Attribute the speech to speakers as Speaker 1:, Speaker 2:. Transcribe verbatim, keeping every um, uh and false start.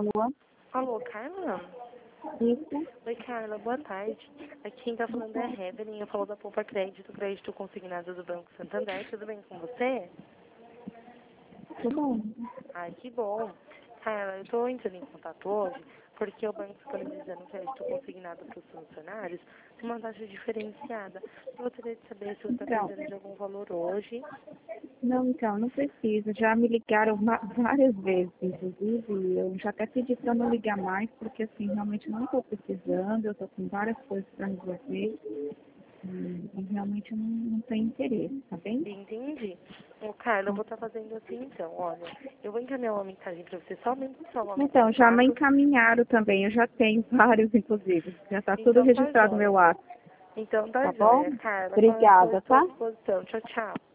Speaker 1: Alô?
Speaker 2: Alô, Carla?
Speaker 1: Isso?
Speaker 2: Oi, Carla, boa tarde. Aqui quem tá falando é a Evelyn, eu falo da Poupa Crédito, crédito consignado do Banco Santander. Tudo bem com você?
Speaker 1: Tudo bom?
Speaker 2: Ai, que bom. Carla, eu tô entrando em contato hoje porque o banco disponibilizando crédito consignado para os funcionários tem uma taxa diferenciada. Eu gostaria de saber se você está
Speaker 1: Então,
Speaker 2: precisando de algum valor hoje.
Speaker 1: não, então, não precisa. Já me ligaram va- várias vezes, inclusive. Eu já até pedi para não ligar mais, porque assim, realmente não estou precisando, eu estou com várias coisas para resolver e, e realmente eu não, não tenho interesse, tá bem?
Speaker 2: Entendi. Ô, Carla, eu vou estar fazendo assim então, olha, eu vou encaminhar uma mensagem para você, somente o seu nome e
Speaker 1: Então, já me
Speaker 2: contato.
Speaker 1: encaminharam também, eu já tenho vários, inclusive. Já está tudo
Speaker 2: Então tá
Speaker 1: registrado no
Speaker 2: jóia.
Speaker 1: meu ato,
Speaker 2: Então tá
Speaker 1: tá bom?
Speaker 2: jóia, Carla. Então eu estou à
Speaker 1: Obrigada,
Speaker 2: sua
Speaker 1: tá?
Speaker 2: disposição. Tchau, tchau.